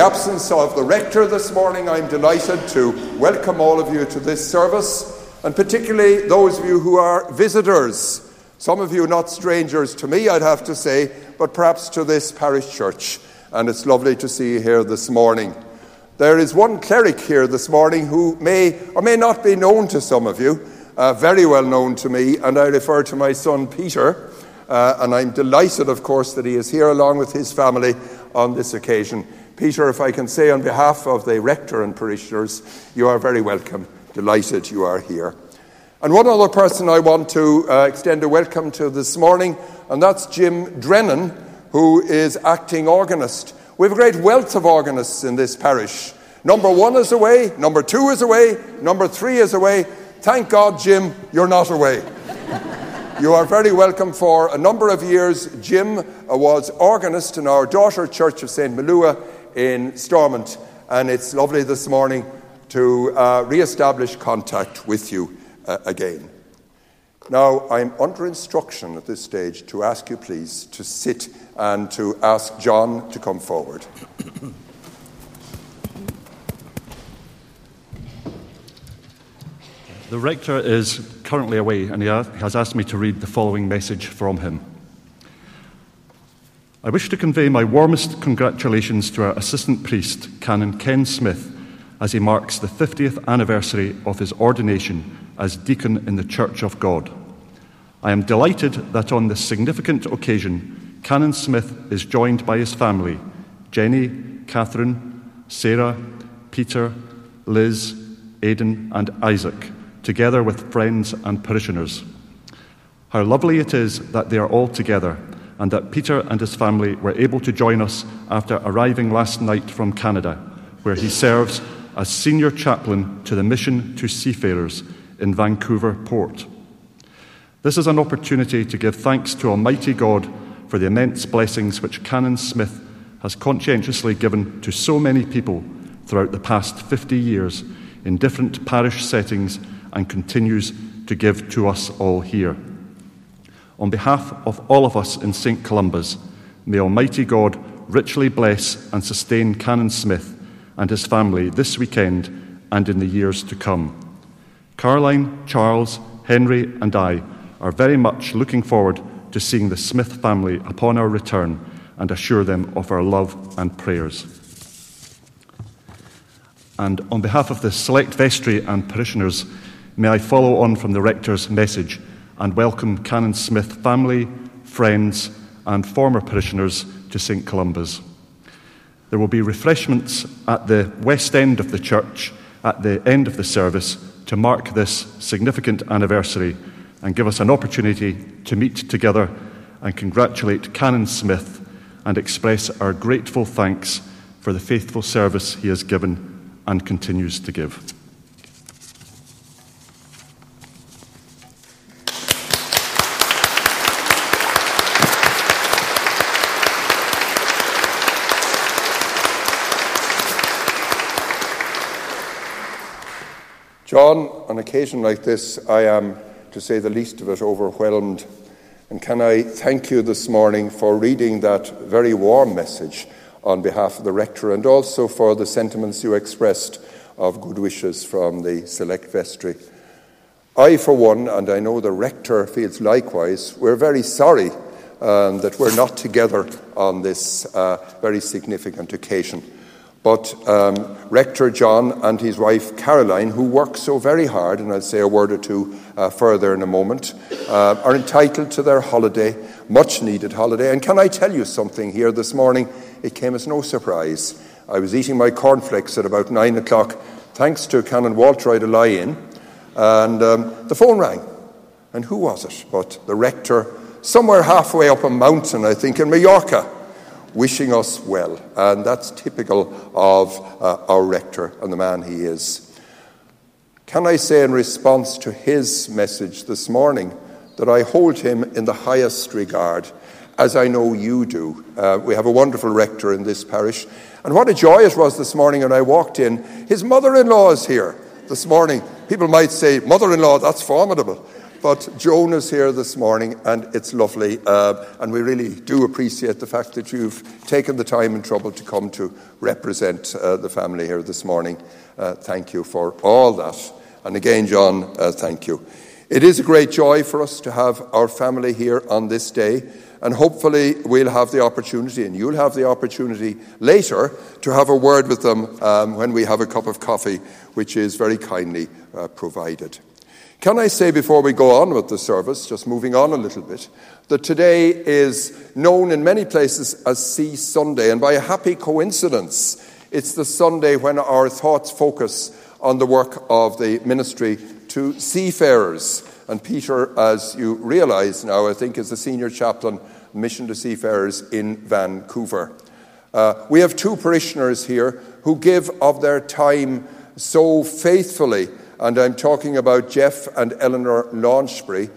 absence of the rector this morning, I'm delighted to welcome all of you to this service, and particularly those of you who are visitors. Some of you not strangers to me, I'd have to say, but perhaps to this parish church. And it's lovely to see you here this morning. There is one cleric here this morning who may or may not be known to some of you, very well known to me, and I refer to my son Peter. And I'm delighted, of course, that he is here along with his family on this occasion. Peter, if I can say on behalf of the rector and parishioners, you are very welcome. Delighted you are here. And one other person I want to extend a welcome to this morning, and that's Jim Drennan, who is acting organist. We have a great wealth of organists in this parish. Number 1 is away, number 2 is away, number 3 is away. Thank God, Jim, you're not away. You are very welcome. For a number of years, Jim was organist in our daughter church of St. Malua in Stormont, and it's lovely this morning to re-establish contact with you again. Now, I'm under instruction at this stage to ask you, please, to sit and to ask John to come forward. The rector is currently away, and he has asked me to read the following message from him. I wish to convey my warmest congratulations to our assistant priest, Canon Ken Smith, as he marks the 50th anniversary of his ordination as deacon in the Church of God. I am delighted that on this significant occasion, Canon Smith is joined by his family, Jenny, Catherine, Sarah, Peter, Liz, Aidan, and Isaac, together with friends and parishioners. How lovely it is that they are all together, and that Peter and his family were able to join us after arriving last night from Canada, where he serves as senior chaplain to the Mission to Seafarers in Vancouver Port. This is an opportunity to give thanks to Almighty God for the immense blessings which Canon Smith has conscientiously given to so many people throughout the past 50 years in different parish settings, and continues to give to us all here. On behalf of all of us in St. Columba's, may Almighty God richly bless and sustain Canon Smith and his family this weekend and in the years to come. Caroline, Charles, Henry and I are very much looking forward to seeing the Smith family upon our return and assure them of our love and prayers. And on behalf of the Select Vestry and parishioners, may I follow on from the rector's message and welcome Canon Smith family, friends and former parishioners to St. Columba's. There will be refreshments at the west end of the church at the end of the service to mark this significant anniversary and give us an opportunity to meet together and congratulate Canon Smith and express our grateful thanks for the faithful service he has given and continues to give. John, on occasion like this, I am, to say the least of it, overwhelmed. And can I thank you this morning for reading that very warm message on behalf of the rector, and also for the sentiments you expressed of good wishes from the Select Vestry. I, for one, and I know the rector feels likewise, we're very sorry that we're not together on this very significant occasion. But Rector John and his wife Caroline, who work so very hard, and I'll say a word or two further in a moment, are entitled to their holiday, much needed holiday. And can I tell you something here this morning? It came as no surprise. I was eating my cornflakes at about 9 o'clock, thanks to Canon Walter I'd lie in, and the phone rang. And who was it but the rector, somewhere halfway up a mountain, I think, in Mallorca, wishing us well. And that's typical of our rector and the man he is. Can I say in response to his message this morning that I hold him in the highest regard, as I know you do. We have a wonderful rector in this parish. And what a joy it was this morning when I walked in. His mother-in-law is here this morning. People might say, mother-in-law, that's formidable. But Joan is here this morning, and it's lovely. And we really do appreciate the fact that you've taken the time and trouble to come to represent the family here this morning. Thank you for all that. And again, John, thank you. It is a great joy for us to have our family here on this day. And hopefully we'll have the opportunity, and you'll have the opportunity later, to have a word with them when we have a cup of coffee, which is very kindly provided. Can I say before we go on with the service, just moving on a little bit, that today is known in many places as Sea Sunday, and by a happy coincidence, it's the Sunday when our thoughts focus on the work of the ministry to seafarers. And Peter, as you realise now, I think is the senior chaplain, Mission to Seafarers in Vancouver. We have two parishioners here who give of their time so faithfully, and I'm talking about Jeff and Eleanor Launchbury.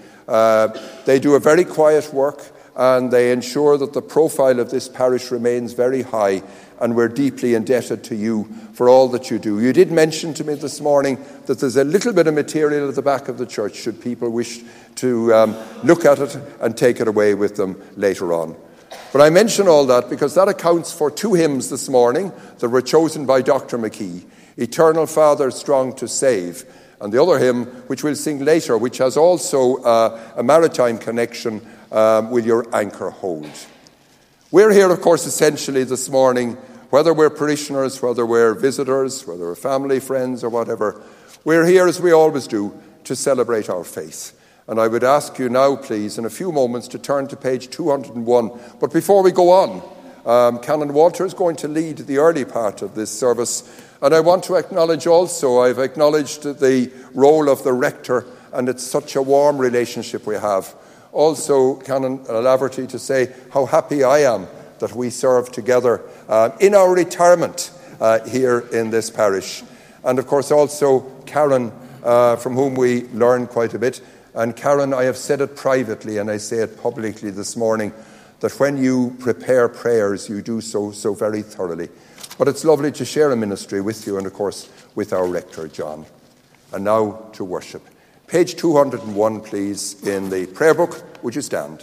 They do a very quiet work, and they ensure that the profile of this parish remains very high, and we're deeply indebted to you for all that you do. You did mention to me this morning that there's a little bit of material at the back of the church, should people wish to look at it and take it away with them later on. But I mention all that because that accounts for two hymns this morning that were chosen by Dr. McKee, Eternal Father, Strong to Save, and the other hymn, which we'll sing later, which has also a maritime connection, Will Your Anchor Hold. We're here, of course, essentially this morning, whether we're parishioners, whether we're visitors, whether we're family, friends, or whatever, we're here, as we always do, to celebrate our faith. And I would ask you now, please, in a few moments, to turn to page 201. But before we go on, Canon Walter is going to lead the early part of this service. And I want to acknowledge also, I've acknowledged the role of the rector, and it's such a warm relationship we have. Also, Canon Laverty, to say how happy I am that we serve together in our retirement here in this parish. And of course also Karen, from whom we learn quite a bit. And Karen, I have said it privately and I say it publicly this morning, that when you prepare prayers, you do so very thoroughly. But it's lovely to share a ministry with you and of course with our rector, John. And now to worship. Page 201, please, in the prayer book. Would you stand?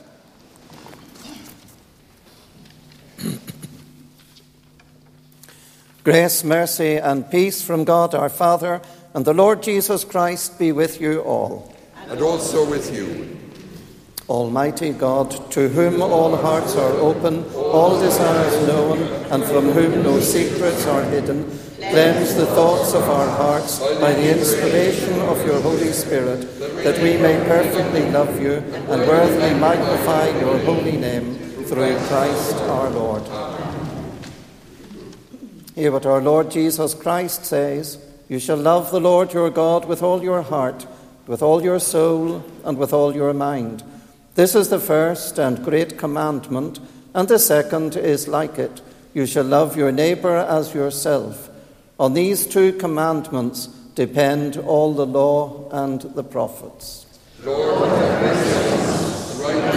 Grace, mercy, and peace from God our Father and the Lord Jesus Christ be with you all. And also with you. Almighty God, to whom all hearts are open, all desires known, and from whom no secrets are hidden, cleanse the thoughts of our hearts by the inspiration of your Holy Spirit, that we may perfectly love you and worthily magnify your holy name through Christ our Lord. Hear what our Lord Jesus Christ says: You shall love the Lord your God with all your heart, with all your soul, and with all your mind. This is the first and great commandment, and the second is like it. You shall love your neighbour as yourself. On these two commandments depend all the law and the prophets. Lord, have mercy on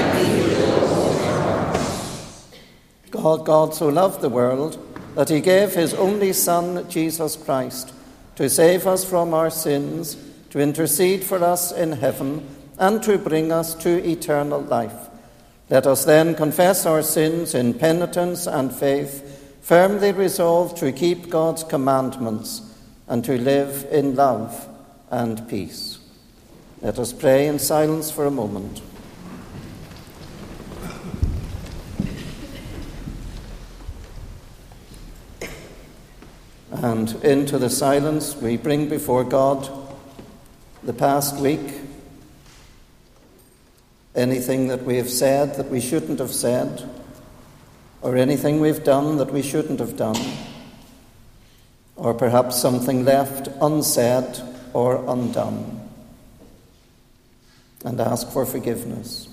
us. God so loved the world that he gave his only Son, Jesus Christ, to save us from our sins, to intercede for us in heaven, and to bring us to eternal life. Let us then confess our sins in penitence and faith, firmly resolved to keep God's commandments and to live in love and peace. Let us pray in silence for a moment. And into the silence we bring before God the past week, anything that we have said that we shouldn't have said, or anything we've done that we shouldn't have done, or perhaps something left unsaid or undone, and ask for forgiveness.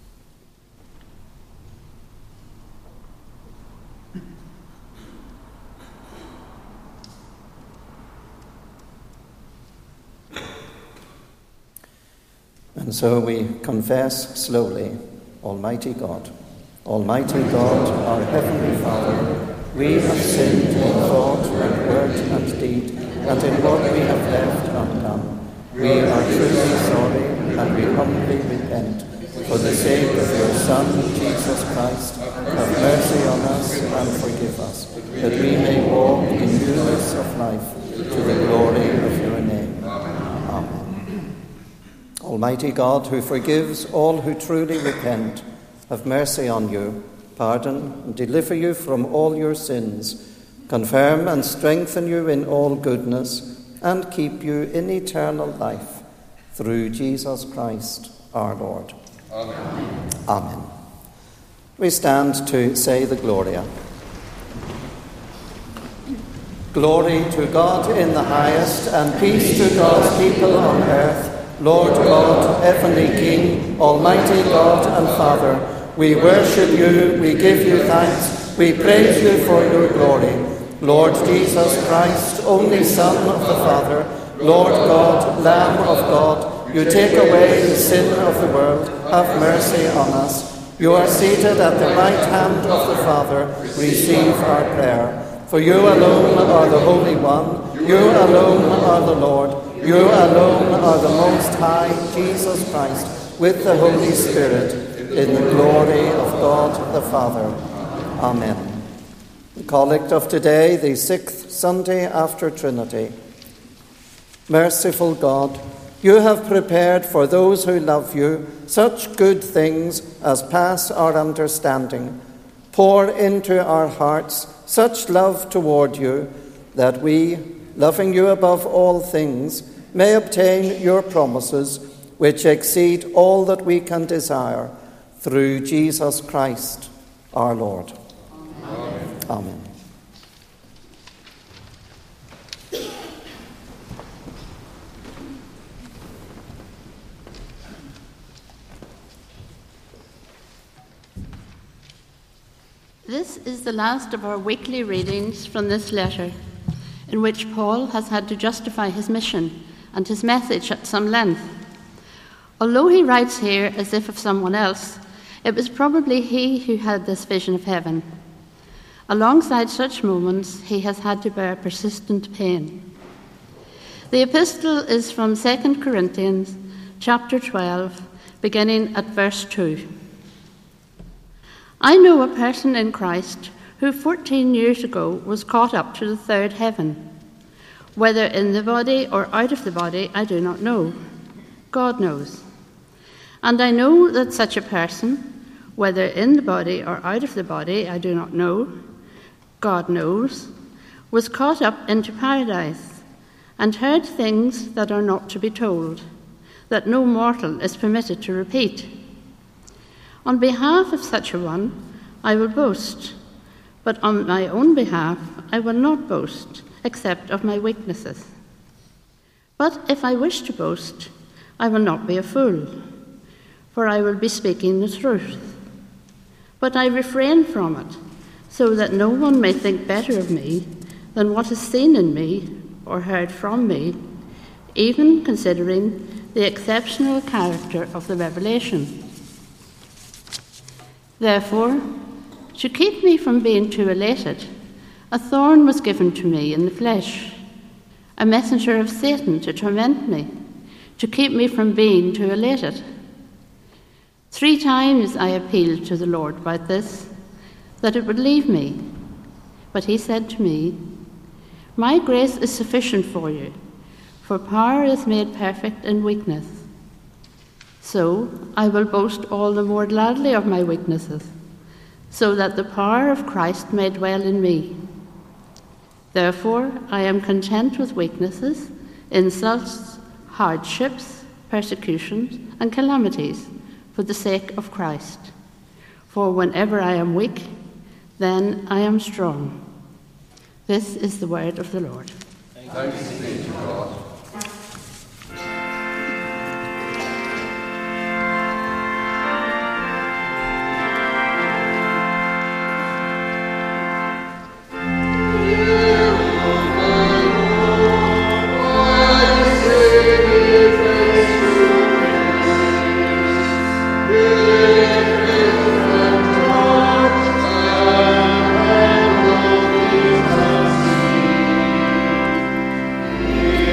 And so we confess slowly, Almighty God, our Heavenly Father, we have sinned in thought and word and deed, and in what we have left undone. We are truly sorry and we humbly repent. For the sake of your Son, Jesus Christ, have mercy on us and forgive us, that we may walk in newness of life to the glory of your name. Amen. Almighty God, who forgives all who truly repent, have mercy on you, pardon and deliver you from all your sins, confirm and strengthen you in all goodness, and keep you in eternal life, through Jesus Christ our Lord. Amen. Amen. We stand to say the Gloria. Glory to God in the highest, and peace to God's people on earth. Lord God, heavenly King, almighty God and Father, we worship you, we give you thanks, we praise you for your glory. Lord Jesus Christ, only Son of the Father, Lord God, Lamb of God, you take away the sin of the world, have mercy on us. You are seated at the right hand of the Father, receive our prayer. For you alone are the Holy One, you alone are the Lord, you alone are the Most High, Jesus Christ, with the Holy Spirit, in the glory of God the Father. Amen. The Collect of today, the 6th Sunday after Trinity. Merciful God, you have prepared for those who love you such good things as pass our understanding. Pour into our hearts such love toward you that we, loving you above all things, may obtain your promises, which exceed all that we can desire, through Jesus Christ our Lord. Amen. Amen. This is the last of our weekly readings from this letter, in which Paul has had to justify his mission and his message at some length. Although he writes here as if of someone else, it was probably he who had this vision of heaven. Alongside such moments, he has had to bear persistent pain. The epistle is from 2 Corinthians chapter 12, beginning at verse 2. I know a person in Christ who 14 years ago was caught up to the third heaven. Whether in the body or out of the body, I do not know. God knows. And I know that such a person, whether in the body or out of the body, I do not know, God knows, was caught up into paradise and heard things that are not to be told, that no mortal is permitted to repeat. On behalf of such a one, I will boast, but on my own behalf, I will not boast, except of my weaknesses. But if I wish to boast, I will not be a fool, for I will be speaking the truth. But I refrain from it, so that no one may think better of me than what is seen in me or heard from me, even considering the exceptional character of the revelation. Therefore, to keep me from being too elated, a thorn was given to me in the flesh, a messenger of Satan to torment me, to keep me from being too elated. 3 times I appealed to the Lord about this, that it would leave me. But he said to me, my grace is sufficient for you, for power is made perfect in weakness. So I will boast all the more gladly of my weaknesses, so that the power of Christ may dwell in me. Therefore I am content with weaknesses, insults, hardships, persecutions, and calamities for the sake of Christ. For whenever I am weak, then I am strong. This is the word of the Lord. Thanks be to God. Amen.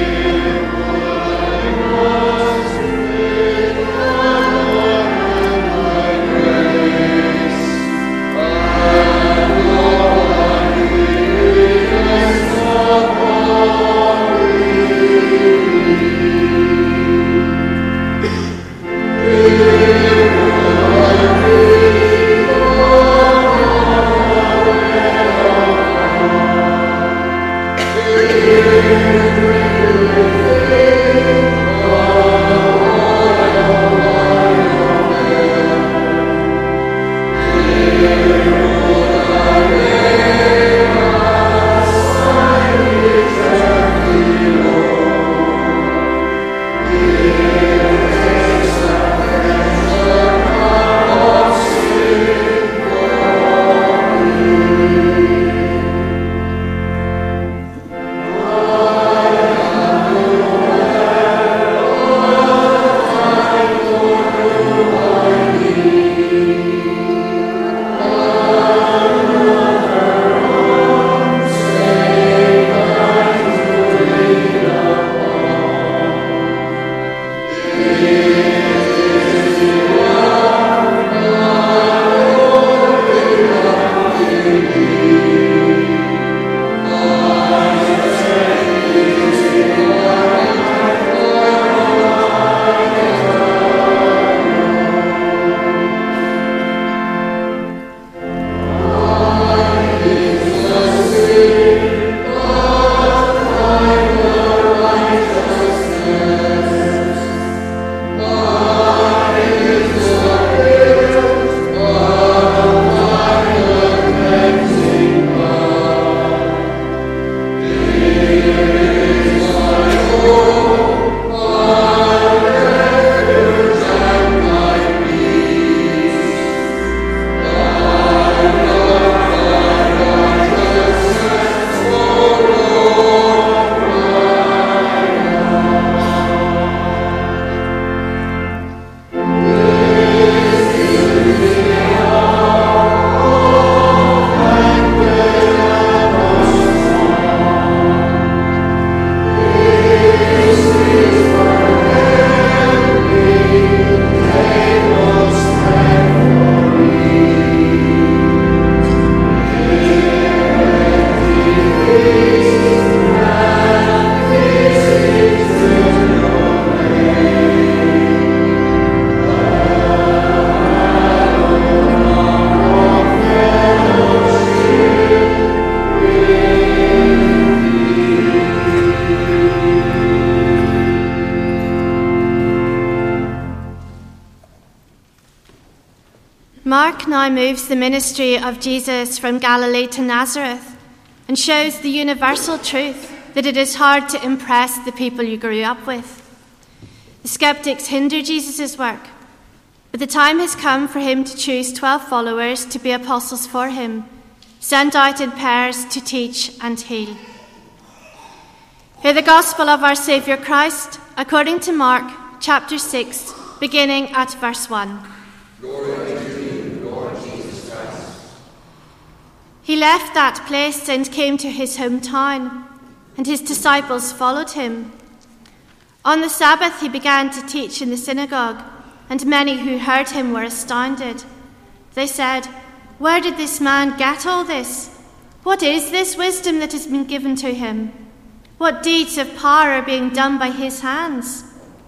Mark now moves the ministry of Jesus from Galilee to Nazareth and shows the universal truth that it is hard to impress the people you grew up with. The skeptics hinder Jesus' work, but the time has come for him to choose 12 followers to be apostles for him, sent out in pairs to teach and heal. Hear the gospel of our Saviour Christ according to Mark chapter 6, beginning at verse 1. Glory to you, Lord Jesus Christ. He left that place and came to his hometown, and his disciples followed him. On the Sabbath he began to teach in the synagogue, and many who heard him were astounded. They said, "Where did this man get all this? What is this wisdom that has been given to him? What deeds of power are being done by his hands?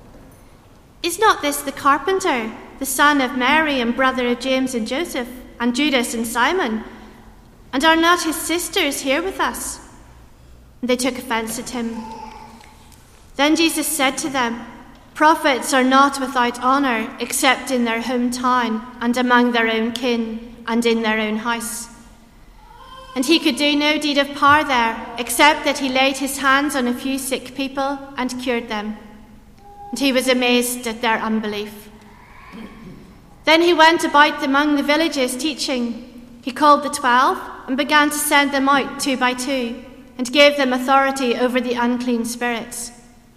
Is not this the carpenter, the son of Mary and brother of James and Joseph, and Judas and Simon? And are not his sisters here with us?" And they took offense at him. Then Jesus said to them, "Prophets are not without honor except in their hometown and among their own kin and in their own house." And he could do no deed of power there, except that he laid his hands on a few sick people and cured them. And he was amazed at their unbelief. Then he went about among the villages teaching. He called the 12 and began to send them out 2 by 2, and gave them authority over the unclean spirits.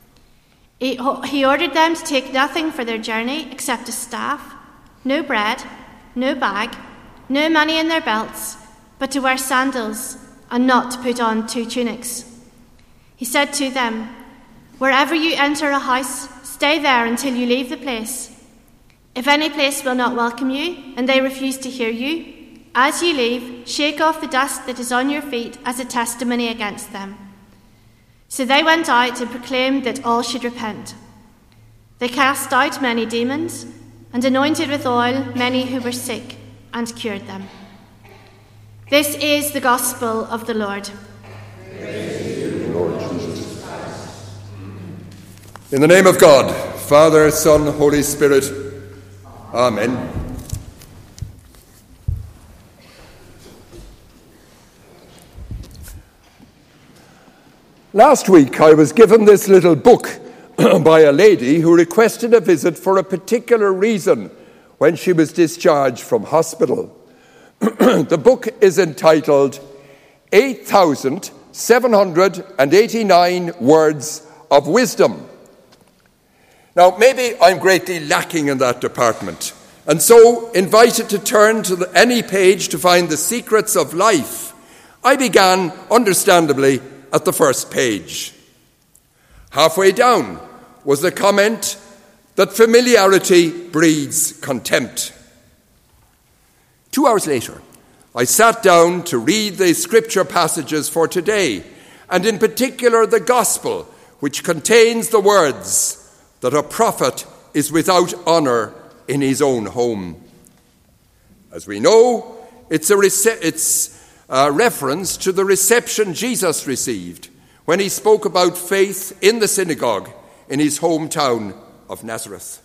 He ordered them to take nothing for their journey except a staff, no bread, no bag, no money in their belts, but to wear sandals and not to put on 2 tunics. He said to them, "Wherever you enter a house, stay there until you leave the place. If any place will not welcome you and they refuse to hear you, as you leave, shake off the dust that is on your feet as a testimony against them. So they went out and proclaimed that all should repent. They cast out many demons and anointed with oil many who were sick and cured them. This is the gospel of the Lord. Praise you, Lord Jesus Christ. In the name of God, Father, Son, Holy Spirit. Amen. Last week I was given this little book by a lady who requested a visit for a particular reason when she was discharged from hospital. The book is entitled 8,789 Words of Wisdom. Now, maybe I'm greatly lacking in that department, and so invited to turn to any page to find the secrets of life, I began, understandably, at the first page. Halfway down was the comment that familiarity breeds contempt. 2 hours later, I sat down to read the scripture passages for today, and in particular the gospel, which contains the words that a prophet is without honour in his own home. As we know, it's a reference to the reception Jesus received when he spoke about faith in the synagogue in his hometown of Nazareth.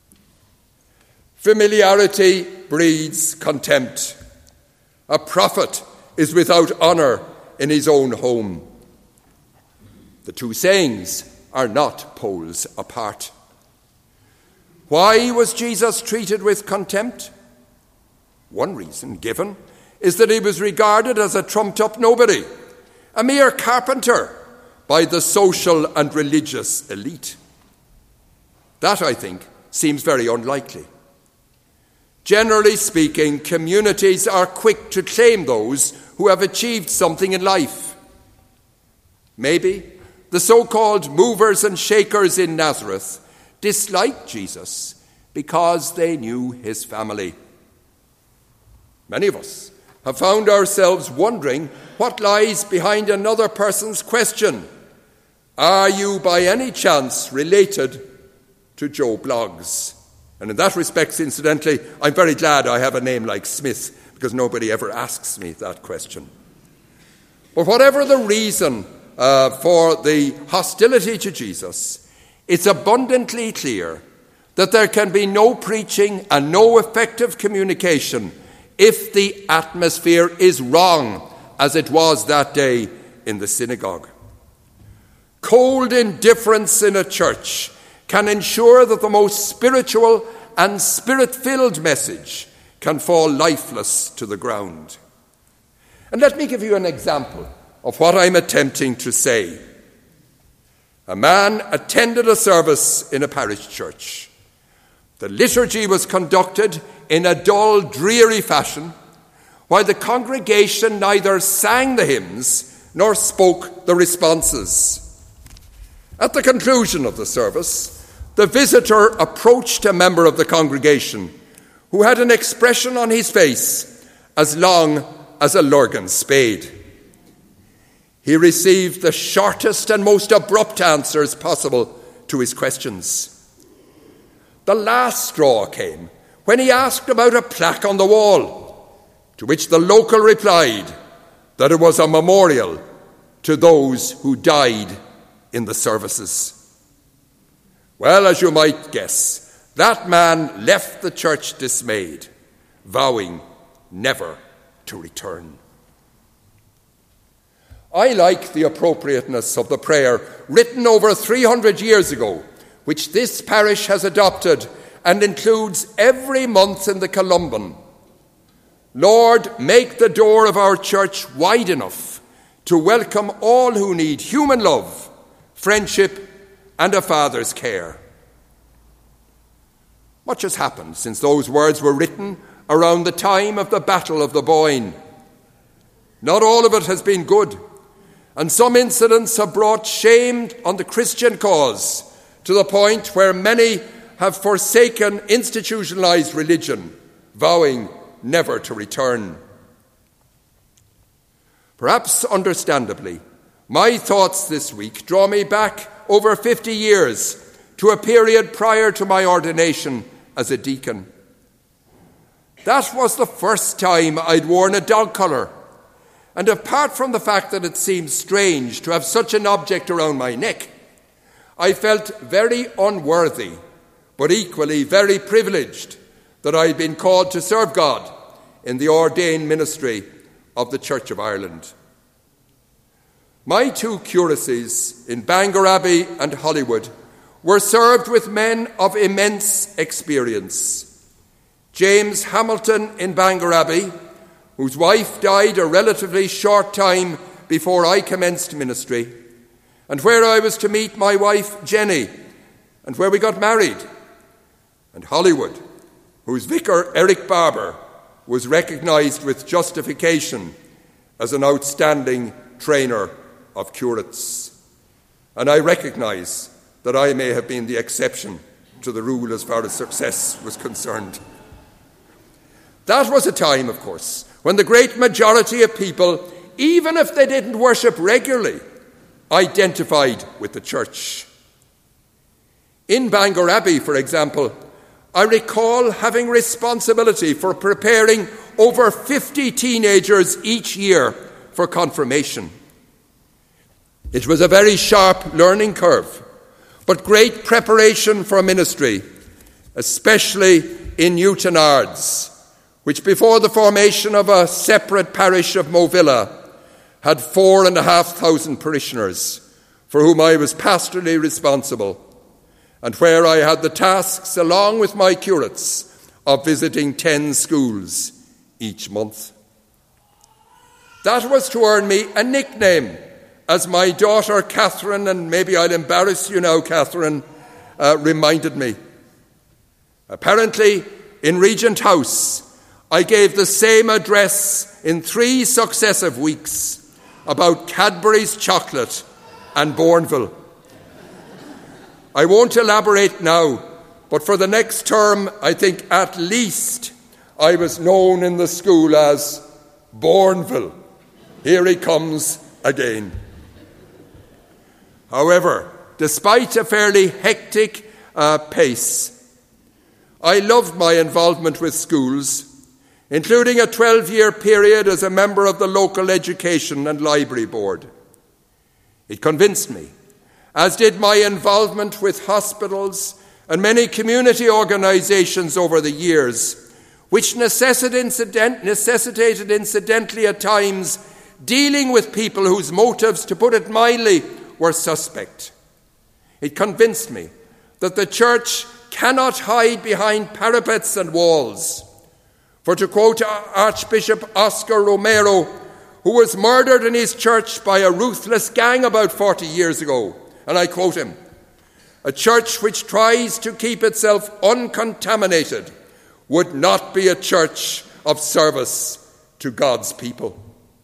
Familiarity breeds contempt. A prophet is without honour in his own home. The two sayings are not poles apart. Why was Jesus treated with contempt? One reason given is that he was regarded as a trumped-up nobody, a mere carpenter by the social and religious elite. That, I think, seems very unlikely. Generally speaking, communities are quick to claim those who have achieved something in life. Maybe the so-called movers and shakers in Nazareth disliked Jesus because they knew his family. Many of us have found ourselves wondering what lies behind another person's question. Are you by any chance related to Joe Bloggs? And in that respect, incidentally, I'm very glad I have a name like Smith, because nobody ever asks me that question. But whatever the reason for the hostility to Jesus, it's abundantly clear that there can be no preaching and no effective communication if the atmosphere is wrong, as it was that day in the synagogue. Cold indifference in a church can ensure that the most spiritual and spirit-filled message can fall lifeless to the ground. And let me give you an example of what I'm attempting to say. A man attended a service in a parish church. The liturgy was conducted in a dull, dreary fashion, while the congregation neither sang the hymns nor spoke the responses. At the conclusion of the service, the visitor approached a member of the congregation who had an expression on his face as long as a Lurgan spade. He received the shortest and most abrupt answers possible to his questions. The last straw came when he asked about a plaque on the wall, to which the local replied that it was a memorial to those who died in the services. Well, as you might guess, that man left the church dismayed, vowing never to return. I like the appropriateness of the prayer written over 300 years ago, which this parish has adopted and includes every month in the Columban. Lord, make the door of our church wide enough to welcome all who need human love, friendship, and a father's care. Much has happened since those words were written around the time of the Battle of the Boyne. Not all of it has been good, and some incidents have brought shame on the Christian cause to the point where many have forsaken institutionalized religion, vowing never to return. Perhaps understandably, My thoughts this week draw me back over 50 years to a period prior to my ordination as a deacon. That was the first time I'd worn a dog collar, and apart from the fact that it seemed strange to have such an object around my neck, I felt very unworthy, but equally very privileged that I'd been called to serve God in the ordained ministry of the Church of Ireland. My two curacies in Bangor Abbey and Holywood were served with men of immense experience. James Hamilton in Bangor Abbey, whose wife died a relatively short time before I commenced ministry, and where I was to meet my wife Jenny, and where we got married. And Holywood, whose vicar Eric Barber was recognised with justification as an outstanding trainer of curates. And I recognise that I may have been the exception to the rule as far as success was concerned. That was a time, of course, when the great majority of people, even if they didn't worship regularly, identified with the church. In Bangor Abbey, for example, I recall having responsibility for preparing over 50 teenagers each year for confirmation. It was a very sharp learning curve, but great preparation for ministry, especially in Newtonards, which before the formation of a separate parish of Movilla had 4,500 parishioners, for whom I was pastorally responsible, and where I had the tasks, along with my curates, of visiting 10 schools each month. That was to earn me a nickname, as my daughter Catherine, and maybe I'll embarrass you now, Catherine, reminded me. Apparently, in Regent House, I gave the same address in 3 successive weeks about Cadbury's chocolate and Bourneville. I won't elaborate now, but for the next term, I think at least I was known in the school as Bourneville. Here he comes again. However, despite a fairly hectic pace, I loved my involvement with schools, including a 12-year period as a member of the local education and library board. It convinced me, as did my involvement with hospitals and many community organisations over the years, which necessitated incidentally at times dealing with people whose motives, to put it mildly, were suspect. It convinced me that the church cannot hide behind parapets and walls. For to quote Archbishop Oscar Romero, who was murdered in his church by a ruthless gang about 40 years ago, and I quote him, "A church which tries to keep itself uncontaminated would not be a church of service to God's people."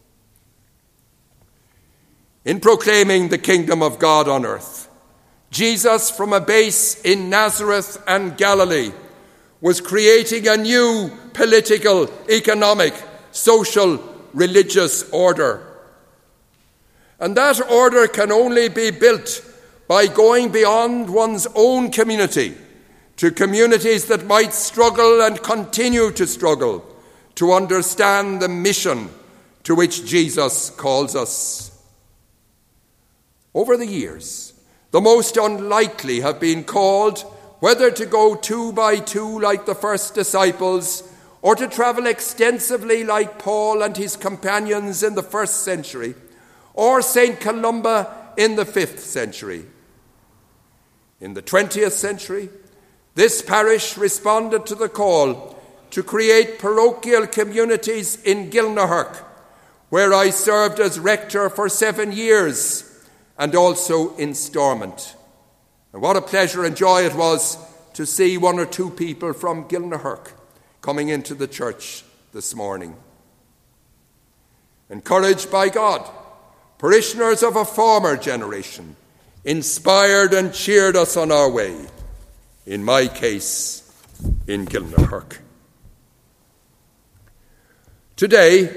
In proclaiming the kingdom of God on earth, Jesus, from a base in Nazareth and Galilee, was creating a new political, economic, social, religious order. And that order can only be built by going beyond one's own community to communities that might struggle and continue to struggle to understand the mission to which Jesus calls us. Over the years, the most unlikely have been called, whether to go 2 by 2 like the first disciples, or to travel extensively like Paul and his companions in the 1st century, or St. Columba in the 5th century. In the 20th century, this parish responded to the call to create parochial communities in Gilnahirk, where I served as rector for 7 years, and also in Stormont. And what a pleasure and joy it was to see 1 or 2 people from Gilnahirk coming into the church this morning. Encouraged by God, parishioners of a former generation inspired and cheered us on our way, in my case, in Gilnahirk. Today,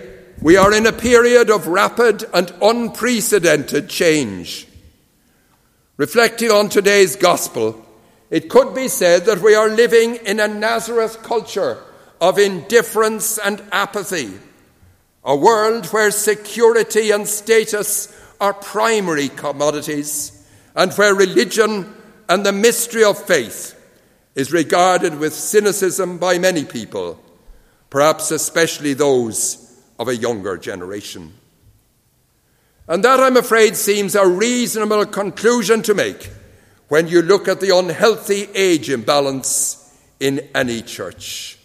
We are in a period of rapid and unprecedented change. Reflecting on today's gospel, it could be said that we are living in a Nazareth culture of indifference and apathy, a world where security and status are primary commodities, and where religion and the mystery of faith is regarded with cynicism by many people, perhaps especially those of a younger generation. And that, I'm afraid, seems a reasonable conclusion to make when you look at the unhealthy age imbalance in any church.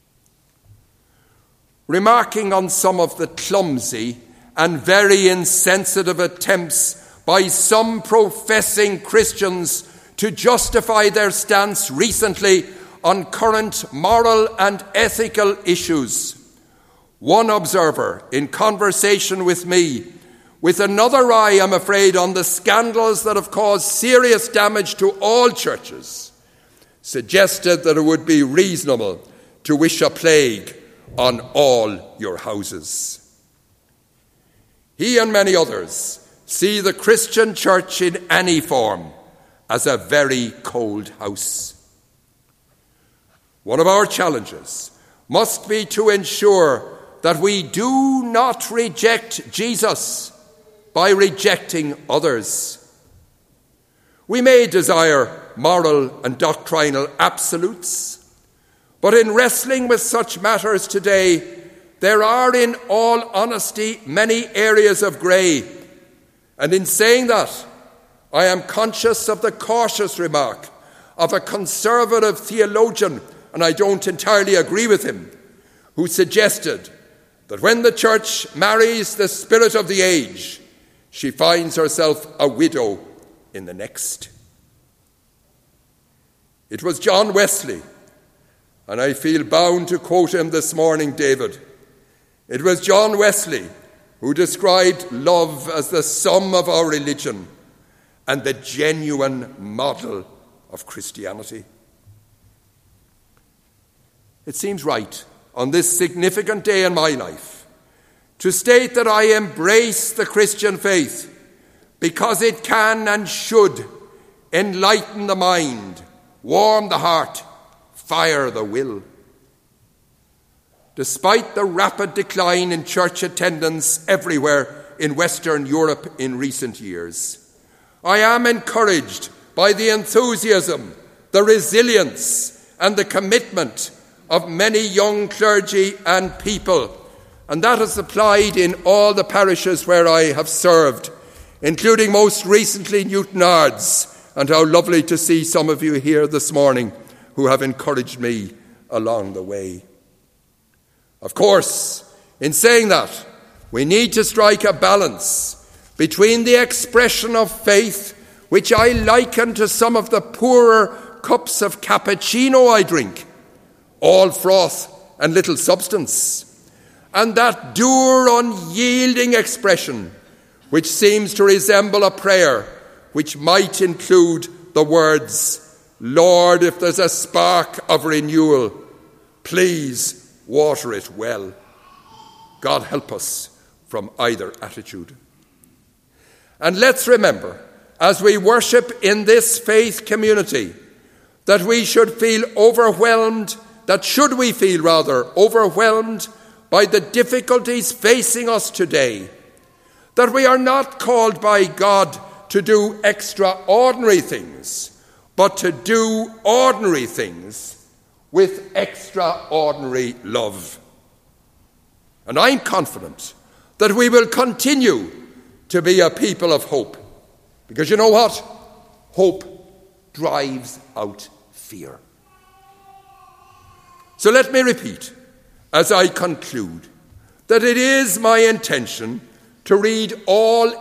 Remarking on some of the clumsy and very insensitive attempts by some professing Christians to justify their stance recently on current moral and ethical issues, one observer in conversation with me, with another eye, I'm afraid, on the scandals that have caused serious damage to all churches, suggested that it would be reasonable to wish a plague on all your houses. He and many others see the Christian church in any form as a very cold house. One of our challenges must be to ensure that we do not reject Jesus by rejecting others. We may desire moral and doctrinal absolutes, but in wrestling with such matters today, there are, in all honesty, many areas of grey. And in saying that, I am conscious of the cautious remark of a conservative theologian, and I don't entirely agree with him, who suggested that when the church marries the spirit of the age, she finds herself a widow in the next. It was John Wesley, and I feel bound to quote him this morning, David. It was John Wesley who described love as the sum of our religion and the genuine model of Christianity. It seems right on this significant day in my life to state that I embrace the Christian faith because it can and should enlighten the mind, warm the heart, fire the will. Despite the rapid decline in church attendance everywhere in Western Europe in recent years, I am encouraged by the enthusiasm, the resilience, and the commitment of many young clergy and people, and that has applied in all the parishes where I have served, including most recently Newtonards, and how lovely to see some of you here this morning who have encouraged me along the way. Of course, in saying that, we need to strike a balance between the expression of faith, which I liken to some of the poorer cups of cappuccino I drink, all froth and little substance, and that dour, unyielding expression which seems to resemble a prayer which might include the words, "Lord, if there's a spark of renewal, please water it well." God help us from either attitude. And let's remember, as we worship in this faith community, that we should feel overwhelmed by the difficulties facing us today, that we are not called by God to do extraordinary things, but to do ordinary things with extraordinary love. And I'm confident that we will continue to be a people of hope, because you know what? Hope drives out fear. So let me repeat, as I conclude, that it is my intention to read all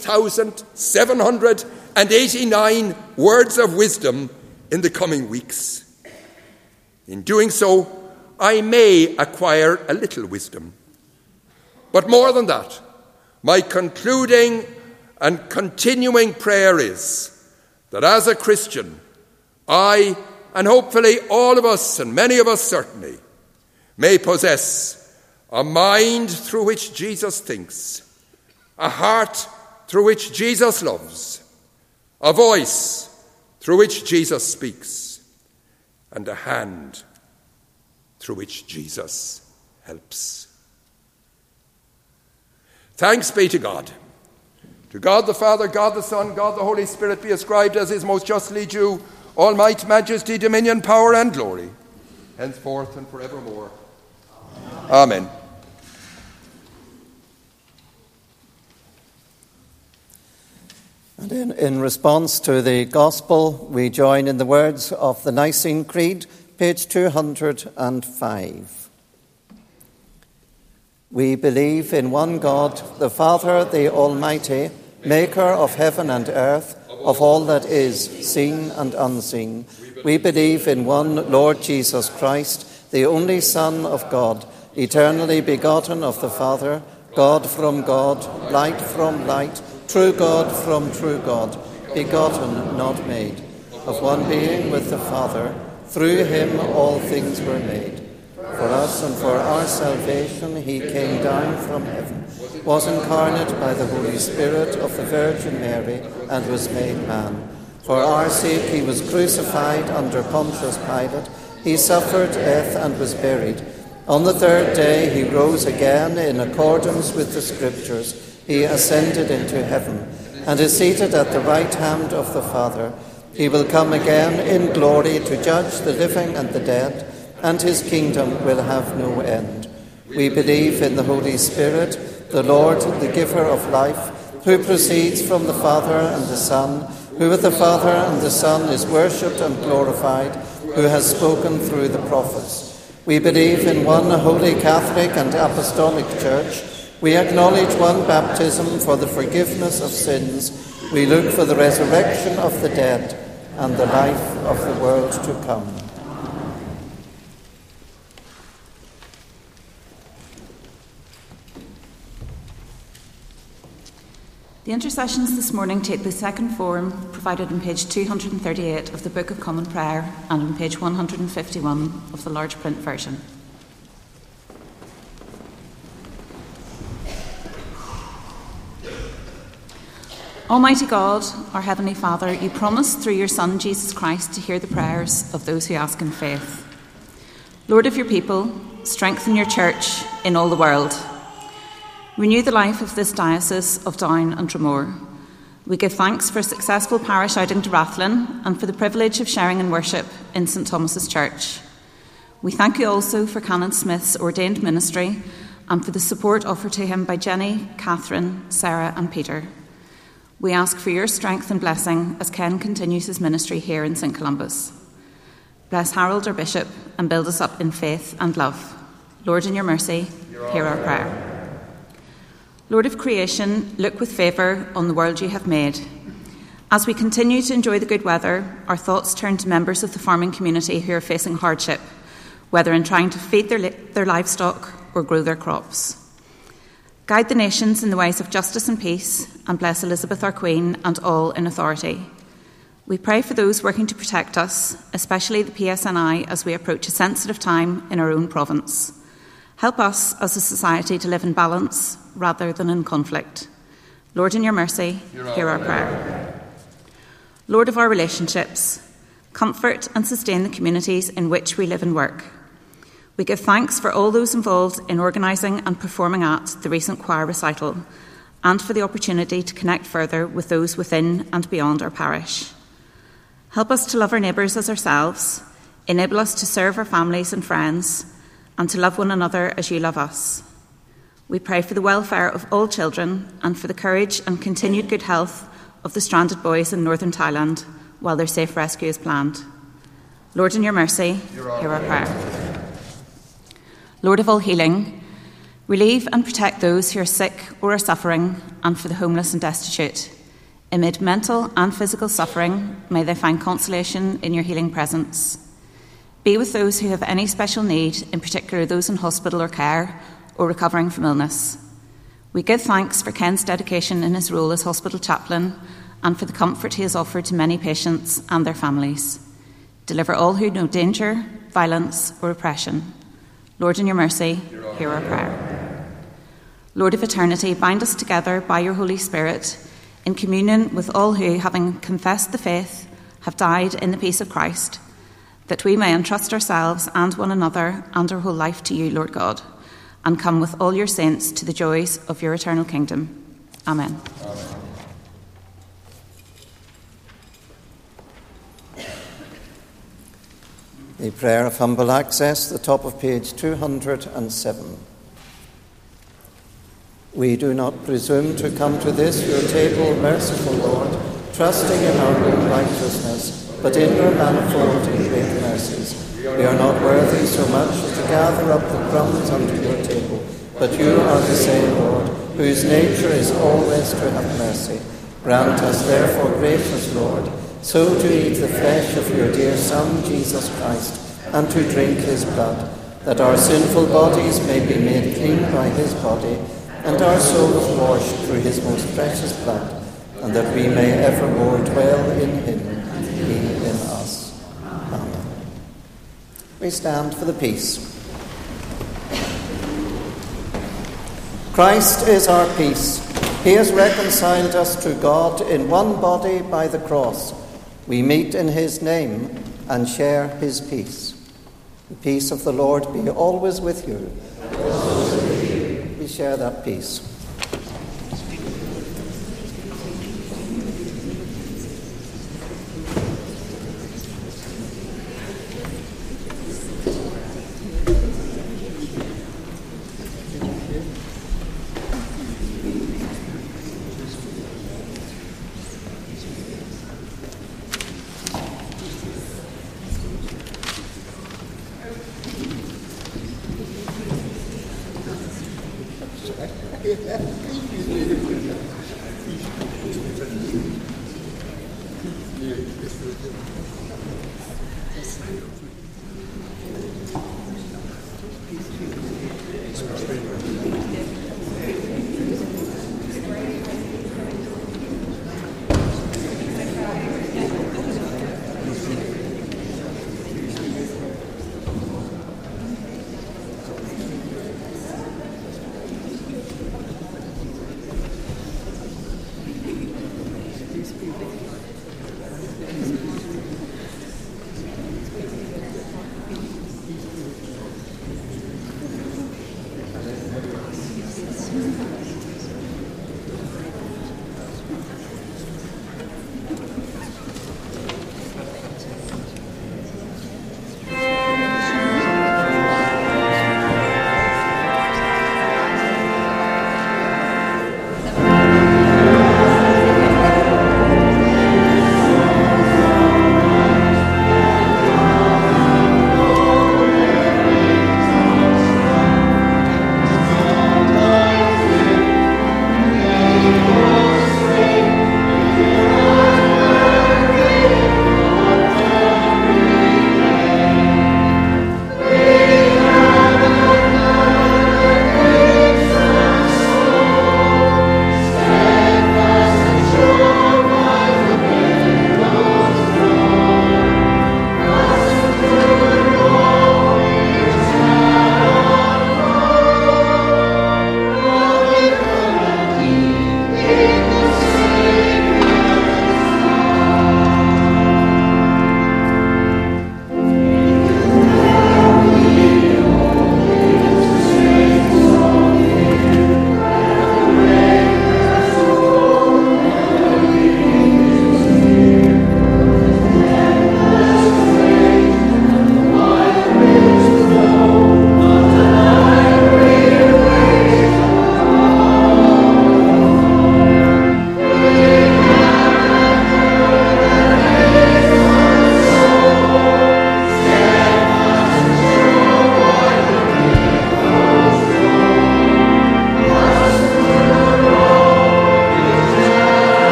8,789 words of wisdom in the coming weeks. In doing so, I may acquire a little wisdom. But more than that, my concluding and continuing prayer is that as a Christian, I, and hopefully all of us, and many of us certainly, may possess a mind through which Jesus thinks, a heart through which Jesus loves, a voice through which Jesus speaks, and a hand through which Jesus helps. Thanks be to God. To God the Father, God the Son, God the Holy Spirit be ascribed as is most justly due all might, majesty, dominion, power, and glory, henceforth and forevermore. Amen. And in response to the Gospel, we join in the words of the Nicene Creed, page 205. We believe in one God, the Father, the Almighty, maker of heaven and earth, of all that is, seen and unseen. We believe in one Lord Jesus Christ, the only Son of God, eternally begotten of the Father, God from God, light from light, true God from true God, begotten, not made, of one being with the Father. Through him all things were made. For us and for our salvation he came down from heaven, was incarnate by the Holy Spirit of the Virgin Mary, and was made man. For our sake he was crucified under Pontius Pilate. He suffered death and was buried. On the third day he rose again in accordance with the Scriptures. He ascended into heaven and is seated at the right hand of the Father. He will come again in glory to judge the living and the dead, and his kingdom will have no end. We believe in the Holy Spirit, the Lord, the giver of life, who proceeds from the Father and the Son, who with the Father and the Son is worshipped and glorified, who has spoken through the prophets. We believe in one holy Catholic and Apostolic Church. We acknowledge one baptism for the forgiveness of sins. We look for the resurrection of the dead and the life of the world to come. The intercessions this morning take the second form provided on page 238 of the Book of Common Prayer and on page 151 of the large print version. Almighty God, our Heavenly Father, you promised through your Son, Jesus Christ, to hear the prayers of those who ask in faith. Lord of your people, strengthen your church in all the world. Renew the life of this diocese of Down and Dromore. We give thanks for a successful parish outing to Rathlin and for the privilege of sharing in worship in St Thomas's Church. We thank you also for Canon Smith's ordained ministry and for the support offered to him by Jenny, Catherine, Sarah and Peter. We ask for your strength and blessing as Ken continues his ministry here in St Columba's. Bless Harold, our Bishop, and build us up in faith and love. Lord, in your mercy, hear our prayer. Lord of creation, look with favour on the world you have made. As we continue to enjoy the good weather, our thoughts turn to members of the farming community who are facing hardship, whether in trying to feed their livestock or grow their crops. Guide the nations in the ways of justice and peace, and bless Elizabeth, our Queen, and all in authority. We pray for those working to protect us, especially the PSNI, as we approach a sensitive time in our own province. Help us as a society to live in balance rather than in conflict. Lord, in your mercy, hear our prayer. Lord of our relationships, comfort and sustain the communities in which we live and work. We give thanks for all those involved in organising and performing at the recent choir recital, and for the opportunity to connect further with those within and beyond our parish. Help us to love our neighbours as ourselves, enable us to serve our families and friends, and to love one another as you love us. We pray for the welfare of all children and for the courage and continued good health of the stranded boys in northern Thailand while their safe rescue is planned. Lord, in your mercy, hear our prayer. Lord of all healing, relieve and protect those who are sick or are suffering, and for the homeless and destitute. Amid mental and physical suffering, may they find consolation in your healing presence. Be with those who have any special need, in particular those in hospital or care, or recovering from illness. We give thanks for Ken's dedication in his role as hospital chaplain, and for the comfort he has offered to many patients and their families. Deliver all who know danger, violence or oppression. Lord, in your mercy, hear our prayer. Lord of eternity, bind us together by your Holy Spirit in communion with all who, having confessed the faith, have died in the peace of Christ, that we may entrust ourselves and one another and our whole life to you, Lord God, and come with all your saints to the joys of your eternal kingdom. Amen. The prayer of humble access, the top of page 207. We do not presume to come to this, your table, merciful Lord, trusting in our own righteousness, but in your manifold and great mercies. We are not worthy so much as to gather up the crumbs unto your table, but you are the same Lord, whose nature is always to have mercy. Grant us therefore, gracious Lord, so to eat the flesh of your dear Son, Jesus Christ, and to drink his blood, that our sinful bodies may be made clean by his body, and our souls washed through his most precious blood, and that we may evermore dwell in him, and he in us. Amen. We stand for the peace. Christ is our peace. He has reconciled us to God in one body by the cross. We meet in his name and share his peace. The peace of the Lord be always with you. We share that peace.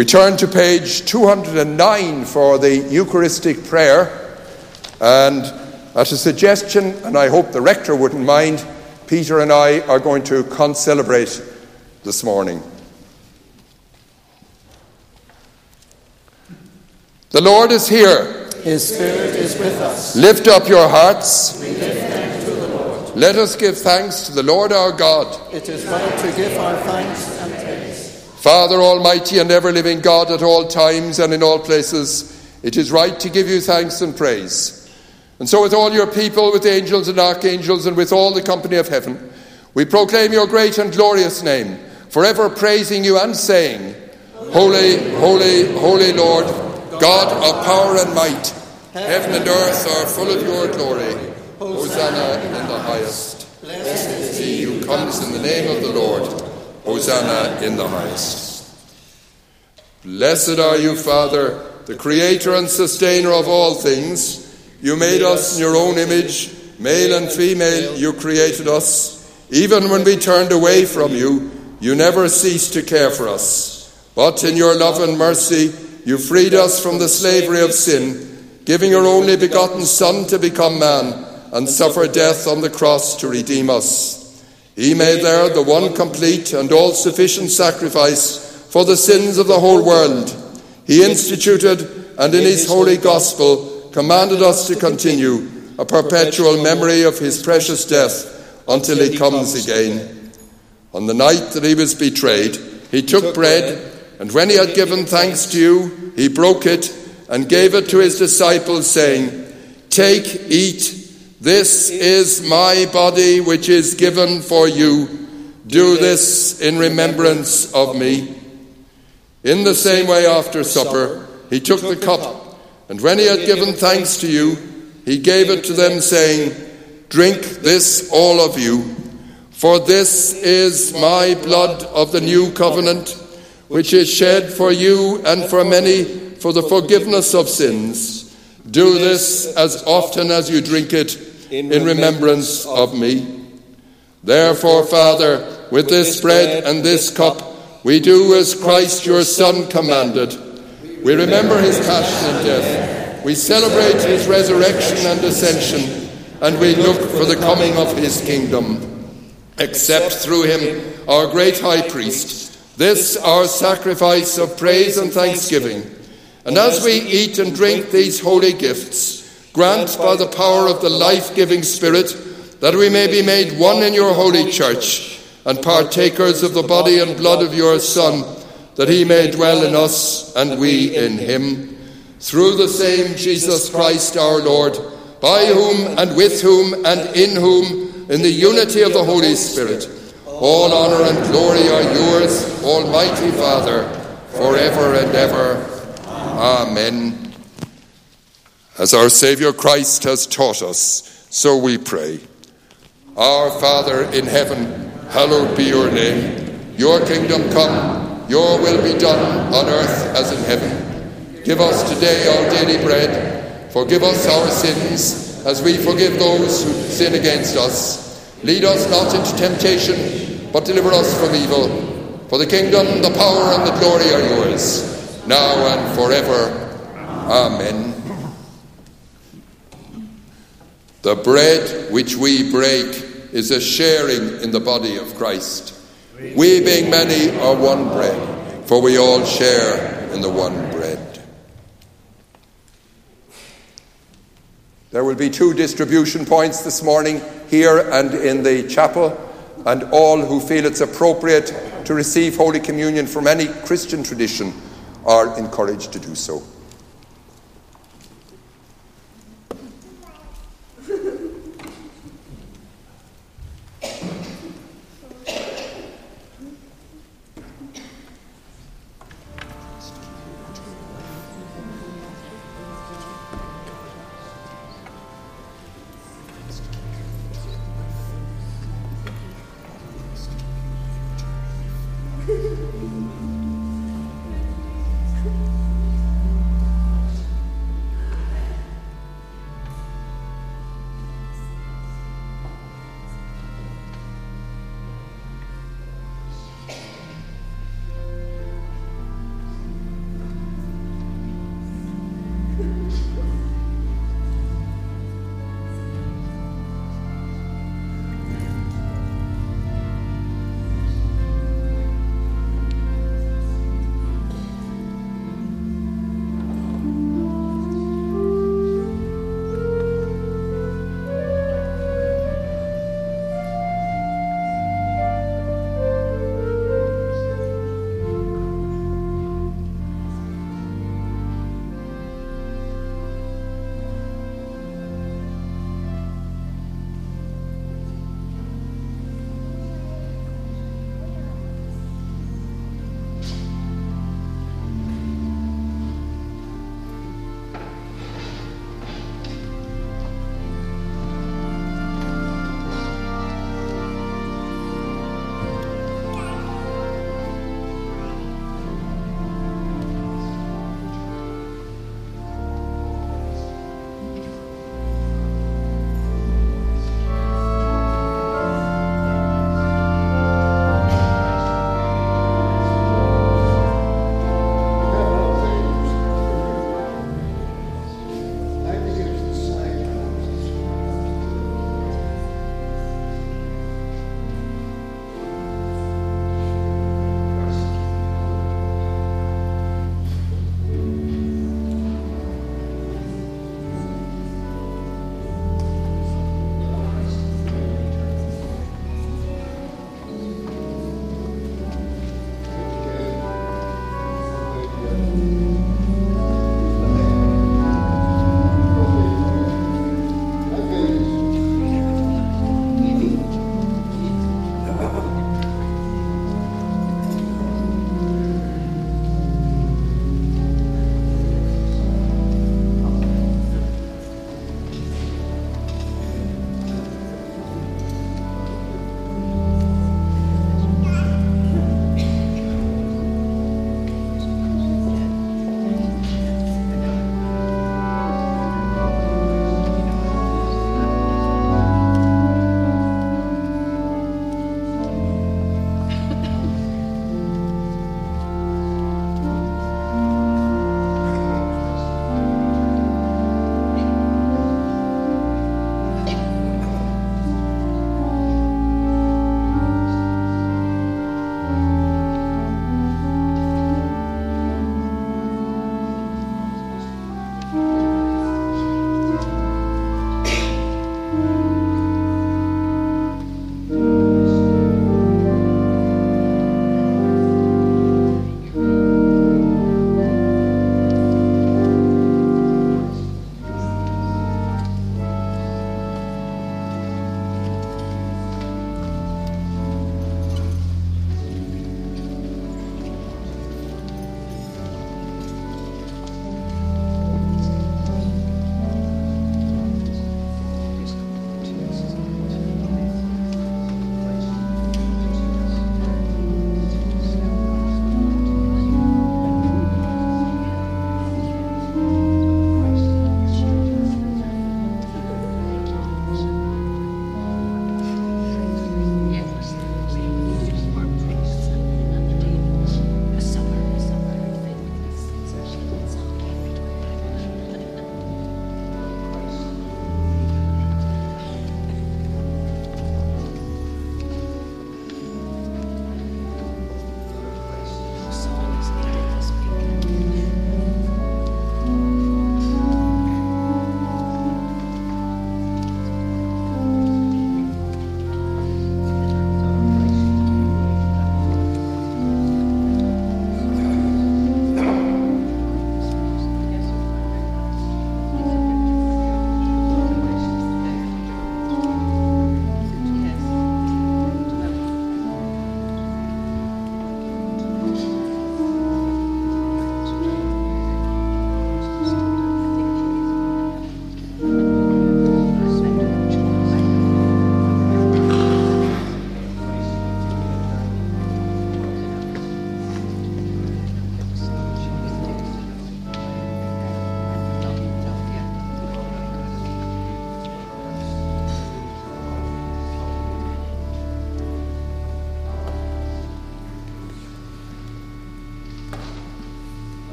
We turn to page 209 for the Eucharistic prayer, and at a suggestion, and I hope the rector wouldn't mind, Peter and I are going to concelebrate this morning. The Lord is here. His Spirit is with us. Lift up your hearts. We lift them to the Lord. Let us give thanks to the Lord our God. It is right to give our thanks and praise. Father Almighty and ever-living God, at all times and in all places, it is right to give you thanks and praise. And so with all your people, with angels and archangels, and with all the company of heaven, we proclaim your great and glorious name, forever praising you and saying, Holy, holy, holy Lord, God of power and might, heaven and earth are full of your glory. Hosanna in the highest. Blessed is he who comes in the name of the Lord. Hosanna in the highest. Blessed are you, Father, the creator and sustainer of all things. You made us in your own image, male and female you created us. Even when we turned away from you, you never ceased to care for us. But in your love and mercy, you freed us from the slavery of sin, giving your only begotten Son to become man and suffer death on the cross to redeem us. He made there the one complete and all-sufficient sacrifice for the sins of the whole world. He instituted and in his holy gospel commanded us to continue a perpetual memory of his precious death until he comes again. On the night that he was betrayed, he took bread, and when he had given thanks to you, he broke it and gave it to his disciples, saying, Take, eat, this is my body which is given for you. Do this in remembrance of me. In the same way after supper, he took the cup, and when he had given thanks to you, he gave it to them, saying, Drink this, all of you, for this is my blood of the new covenant, which is shed for you and for many for the forgiveness of sins. Do this as often as you drink it in remembrance of me. Therefore, Father, with this bread and this cup, we do as Christ your Son commanded. We remember his passion and death. We celebrate his resurrection and ascension, and we look for the coming of his kingdom. Accept through him, our great high priest, this our sacrifice of praise and thanksgiving. And as we eat and drink these holy gifts, grant by the power of the life-giving Spirit that we may be made one in your holy church and partakers of the body and blood of your Son, that he may dwell in us and we in him. Through the same Jesus Christ our Lord, by whom and with whom and in whom, in the unity of the Holy Spirit, all honour and glory are yours, Almighty Father, forever and ever. Amen. As our Saviour Christ has taught us, so we pray. Our Father in heaven, hallowed be your name. Your kingdom come. Your will be done on earth as in heaven. Give us today our daily bread. Forgive us our sins as we forgive those who sin against us. Lead us not into temptation, but deliver us from evil. For the kingdom, the power, and the glory are yours, now and forever. Amen. The bread which we break is a sharing in the body of Christ. We, being many, are one bread, for we all share in the one bread. There will be 2 distribution points this morning, here and in the chapel, and all who feel it's appropriate to receive Holy Communion from any Christian tradition are encouraged to do so.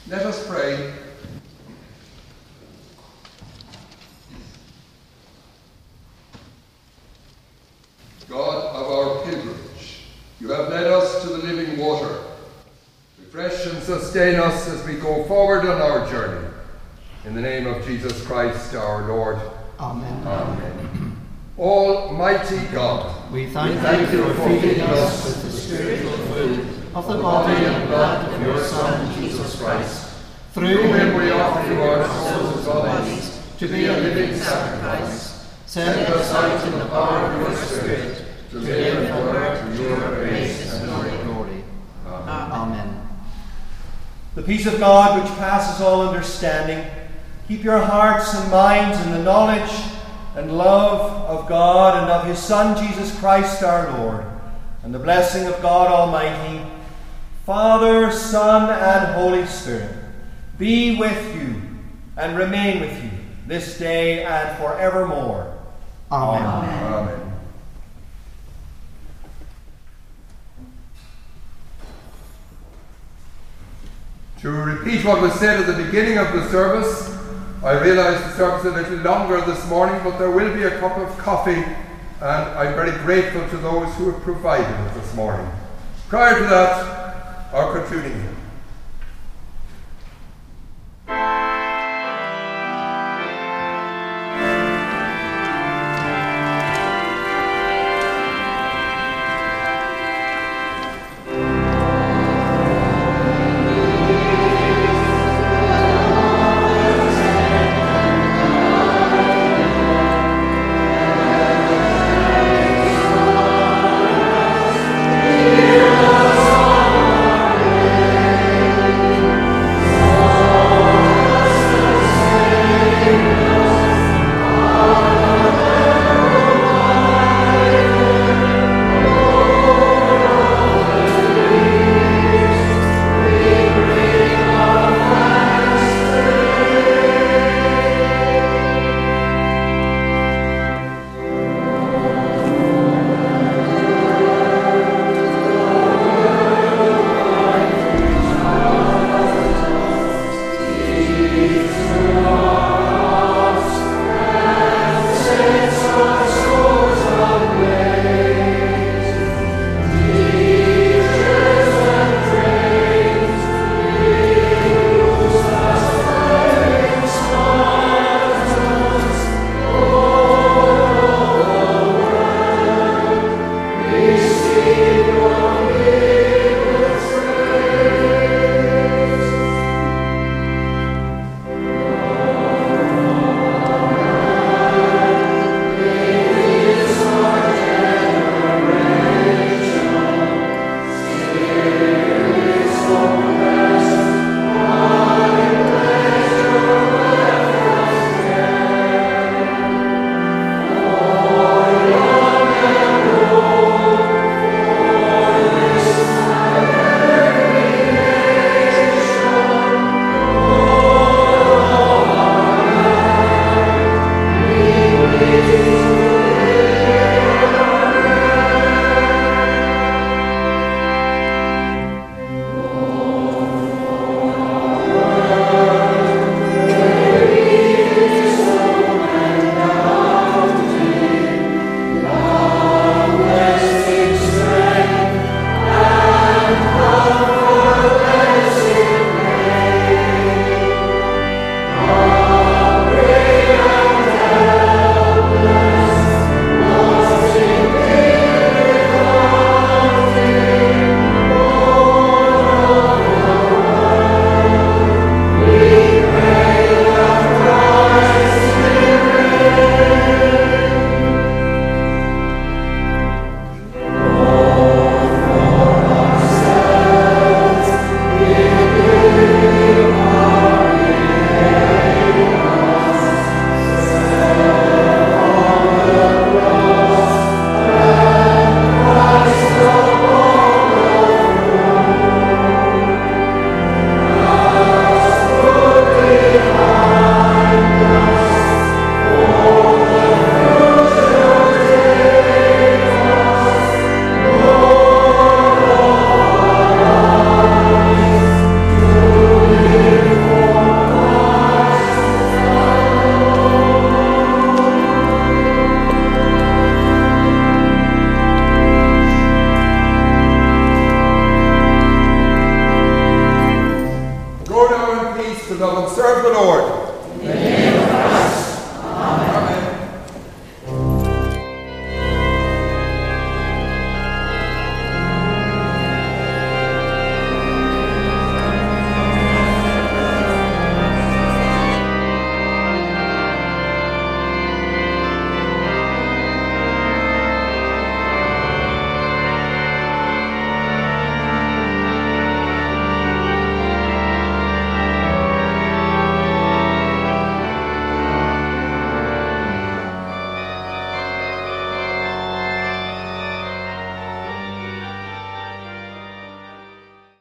Let us pray. God of our pilgrimage, you have led us to the living water. Refresh and sustain us as we go forward on our journey. In the name of Jesus Christ our Lord. Amen. Amen. Almighty God, We thank you for feeding us with the spiritual food of the body and blood of your Son, Jesus Christ. Through him we offer you our souls and bodies to be a living sacrifice. Send us out in the power of your Spirit to live and work to your grace and glory. Amen. The peace of God, which passes all understanding, keep your hearts and minds in the knowledge and love of God and of his Son, Jesus Christ our Lord. And the blessing of God Almighty, Father, Son, and Holy Spirit, be with you and remain with you this day and forevermore. Amen. Amen. To repeat what was said at the beginning of the service, I realise the service is a little longer this morning, but there will be a cup of coffee, and I'm very grateful to those who have provided it this morning. Prior to that, our concluding hymn.